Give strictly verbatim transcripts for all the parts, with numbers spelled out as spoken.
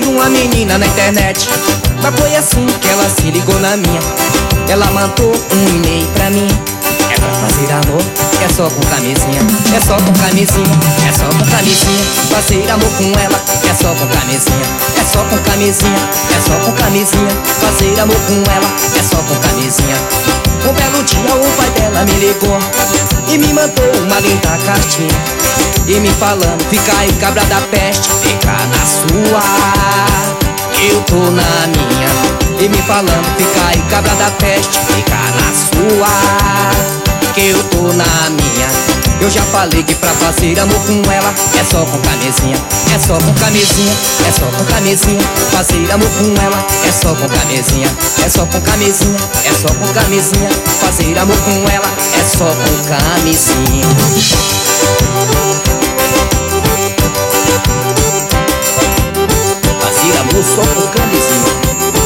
conhecido uma menina na internet, mas foi assim que ela se ligou na minha. Ela mandou um e-mail pra mim. É pra fazer amor, é só com camisinha. É só com camisinha, é só com camisinha. Fazer amor com ela, é só com camisinha. É só com camisinha, é só com camisinha. Fazer amor com ela, é só com camisinha. Um belo dia o pai dela me ligou e me mandou uma linda cartinha, e me falando: fica aí, cabra da peste, fica na sua, eu tô na minha. E me falando: fica aí, cabra da peste, fica na sua, que eu tô na minha. Eu já falei que pra fazer amor com ela é só com camisinha. É só com camisinha, é só com camisinha. Fazer amor com ela é só com camisinha. É só com camisinha, é só com camisinha. Fazer amor com ela é só com camisinha. Fazer amor só com camisinha.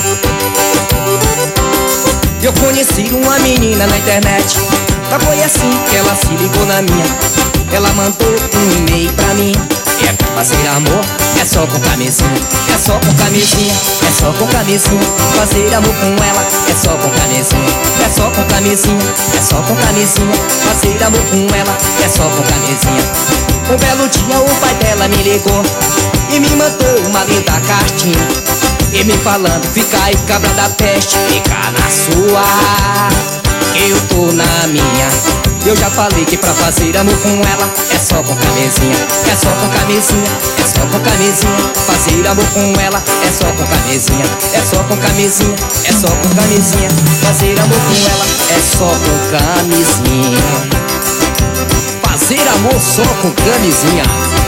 Eu conheci uma menina na internet, mas foi assim que ela se ligou na minha. Ela mandou um e-mail pra mim. É pra fazer amor, é só com camisinha. É só com camisinha, é só com camisinha. Fazer amor com ela é só com camisinha. É só com camisinha, é só com camisinha. Fazer amor com ela é só com camisinha. Um belo dia o pai dela me ligou e me mandou uma linda cartinha, e me falando: fica aí, cabra da peste, fica na sua, que eu tô na minha. Eu já falei que pra fazer amor com ela é só com camisinha. É só com camisinha, é só com camisinha. Fazer amor com ela é só com camisinha. É só com camisinha, é só com camisinha. Fazer amor com ela é só com camisinha. Fazer amor só com camisinha.